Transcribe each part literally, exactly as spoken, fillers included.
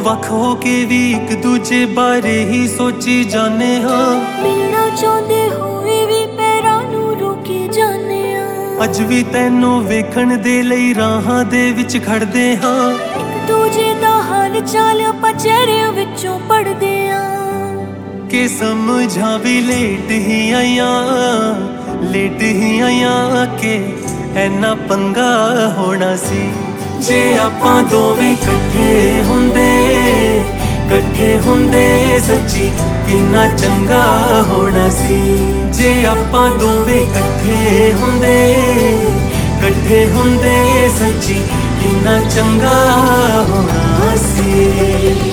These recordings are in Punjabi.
ਵੱਖ ਹੋ ਕੇ ਵੀ ਇੱਕ ਦੂਜੇ ਬਾਰੇ ਹੀ ਸੋਚੀ ਜਾਂਦੇ ਹਾਂ। ਮਿਲਣਾ ਚਾਹੁੰਦੇ ਹੋਏ ਵੀ ਪੈਰਾਂ ਨੂੰ ਰੋਕੀ ਜਾਂਦੇ ਹਾਂ। ਅੱਜ ਵੀ ਤੈਨੂੰ ਵੇਖਣ ਦੇ ਲਈ ਰਾਹਾਂ ਦੇ ਵਿੱਚ ਖੜਦੇ ਹਾਂ। ਇੱਕ ਦੂਜੇ ਦਾ ਹਾਲ ਚਾਲ ਆਪਾਂ ਚਿਹਰਿਆਂ ਵਿੱਚੋਂ ਪੜ੍ਹਦੇ ਹਾਂ। ਕਿ ਸਮਝਾਂ ਵੀ ਲੇਟ ਹੀ ਆਈਆਂ, ਲੇਟ ਹੀ ਆਈਆਂ ਕਿ ਐਨਾ ਪੰਗਾ ਹੋਣਾ ਸੀ। ਜੇ ਆਪਾਂ ਦੋਵੇਂ ਇਕੱਠੇ ਹੁੰਦੇ, ਇਕੱਠੇ ਹੁੰਦੇ ਸੱਚੀ ਕਿੰਨਾ ਚੰਗਾ ਹੋਣਾ ਸੀ। ਜੇ ਆਪਾਂ ਦੋਵੇਂ ਇਕੱਠੇ ਹੁੰਦੇ, ਇਕੱਠੇ ਹੁੰਦੇ ਸੱਚੀ ਕਿੰਨਾ ਚੰਗਾ ਹੋਣਾ ਸੀ।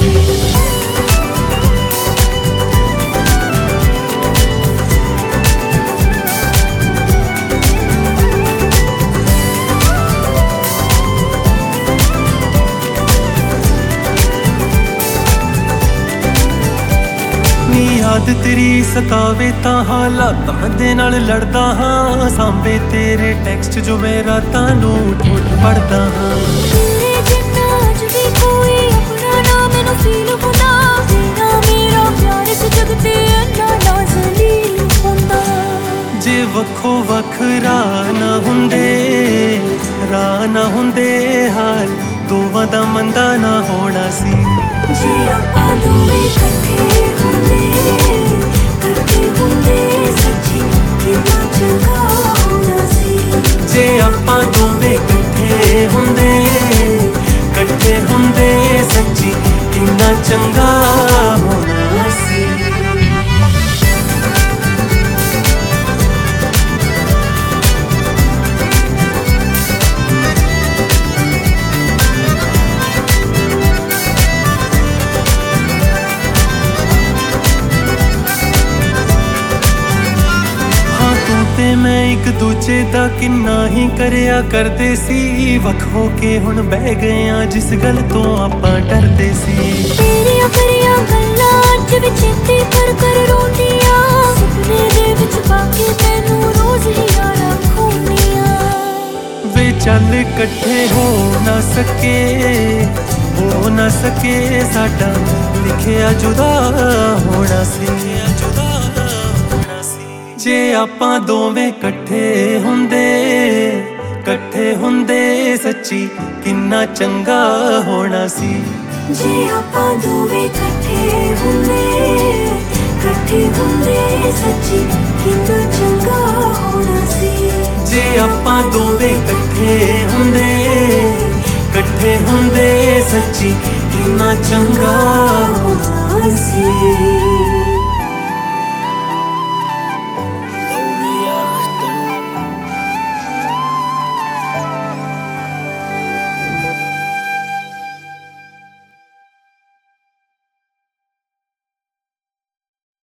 ਯਾਦ ਤੇਰੀ ਸਤਾਵੇ ਤਾਂ ਹਾਲਾਤਾਂ ਦੇ ਨਾਲ ਲੜਦਾ ਹਾਂ। ਸਾਂਭੇ ਤੇਰੇ ਟੈਕਸਟ ਜੋ ਮੈਂ ਰਾਤਾਂ ਨੂੰ ਉੱਠ ਪੜਦਾ ਹਾਂ। ਤੇਰੇ ਜਿੰਨਾ ਅੱਜ ਵੀ ਕੋਈ ਆਪਣਾ ਨਾ ਮੈਨੂੰ ਫੀਲ ਹੁੰਦਾ। ਤੇਰਾ ਮੇਰਾ ਪਿਆਰ ਇਸ ਜਗ ਤੇ ਇੰਨਾ ਨਾਜ਼ਲੀ ਹੁੰਦਾ। ਜੇ ਵੱਖੋ ਵੱਖ ਰਾਹ ਨਾ ਹੁੰਦੇ, ਰਾਹ ਨਾ ਹੁੰਦੇ ਹਾਲ ਦੋਵਾਂ ਦਾ ਮੰਦਾ ਨਾ ਹੋਣਾ ਸੀ। ਜੇ ਆਪਾਂ ਦੋਵੇਂ ਇਕੱਠੇ ਹੁੰਦੇ, ਇਕੱਠੇ ਹੁੰਦੇ ਸੱਚੀ ਕਿੰਨਾ ਚੰਗਾ ਹੋਣਾ ਸੀ। ਜੇ ਆਪਾਂ ਦੋਵੇਂ ਇਕੱਠੇ ਹੁੰਦੇ, ਇਕੱਠੇ ਹੁੰਦੇ ਸੱਚੀ ਕਿੰਨਾ ਚੰਗਾ ਹੋਣਾ ਸੀ। ਤੇ ਮੈਂ ਇੱਕ ਦੂਜੇ ਦਾ ਕਿੰਨਾ ਹੀ ਕਰਿਆ ਕਰਦੇ ਸੀ। ਵੱਖ ਹੋ ਕੇ ਹੁਣ ਬਹਿ ਗਏ ਆ ਜਿਸ ਗੱਲ ਤੋਂ ਆਪਾਂ ਡਰਦੇ ਸੀ। ਤੇਰੀਆਂ ਕਰੀਆਂ ਗੱਲਾਂ ਅੱਜ ਵੀ ਚੇਤੇ ਕਰ ਕਰ ਰੋਂਦੀਆਂ। ਸੁਪਨੇ ਦੇ ਵਿੱਚ ਪਾ ਕੇ ਤੈਨੂੰ ਰੋਜ਼ ਹੀ ਯਾਰਾਂ ਖੂੰਦੀਆਂ। ਵੇ ਚੱਲ ਇਕੱਠੇ ਹੋ ਨਾ ਸਕੇ, ਹੋ ਨਾ ਸਕੇ ਸਾਡਾ ਲਿਖਿਆ ਜੁਦਾ ਹੋਣਾ ਸੀ। ਜੇ ਆਪਾਂ ਦੋਵੇਂ ਇਕੱਠੇ ਹੁੰਦੇ, ਇਕੱਠੇ ਹੁੰਦੇ ਸੱਚੀ ਕਿੰਨਾ ਚੰਗਾ ਹੋਣਾ ਸੀ। ਜੇ ਆਪਾਂ ਦੋਵੇਂ ਇਕੱਠੇ ਹੁੰਦੇ, ਇਕੱਠੇ ਹੁੰਦੇ ਸੱਚੀ ਕਿੰਨਾ ਚੰਗਾ ਹੋਣਾ ਸੀ। ਜੇ ਆਪਾਂ ਦੋਵੇਂ ਇਕੱਠੇ ਹੁੰਦੇ, ਇਕੱਠੇ ਹੁੰਦੇ ਸੱਚੀ ਕਿੰਨਾ ਚੰਗਾ ਹੋਣਾ ਸੀ।